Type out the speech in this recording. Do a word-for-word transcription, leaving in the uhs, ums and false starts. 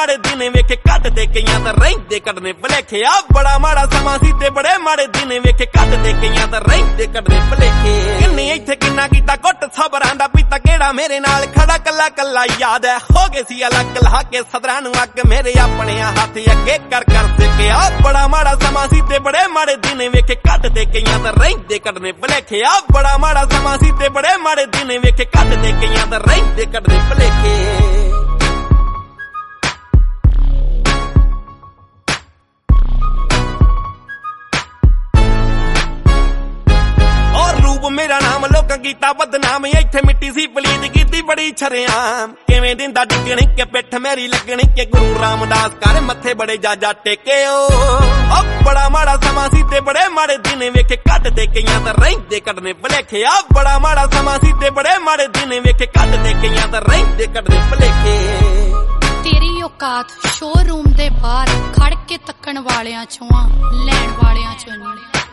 माड़े दिन वेखे कटदे कईयां दा रहिंदे कढने भलेखे। आ बड़ा माड़ा समा सी ते बड़े माड़े दिन वेखे कटदे कईयां दा रहिंदे कढने भलेखे। किन्नी इत्थे किन्ना कीता घुट सबरां दा पीता केड़ा मेरे नाल खड़ा कल्ला कल्ला याद है हो गए सी अलग ला के सदरां नूं अग मेरे अपने हाथ अगे कर कर सके। आ बड़ा माड़ा समा सी ते बड़े माड़े दिन वेखे कटदे कईयां दा रहिंदे कढने भलेखे। आ बड़ा माड़ा समा सी ते बड़े माड़े दिन वेखे कटदे कईयां दा रहिंदे कढने भलेखे। मेरा नाम लोकां कीता बदनाम इत्थे मिट्टी सी पलीत कीती बड़ी छरेआम। किवें दिंदा डिगणी के पिठ मेरी लगनी के गुरु रामदास कर मथे बड़े जाजा टेके। ओ बड़ा माड़ा समा सी ते बड़े माड़े दिन वेखे कटदे कईयां दा रहिंदे कढने भलेखे। आ बड़ा माड़ा समा सी ते बड़े माड़े दिन वेखे कटदे कईयां दा रहिंदे कढने भलेखे। तेरी औकात शोरूम दे बाहर खड़ के तक्कण वालियां चों लैण वालियां चों।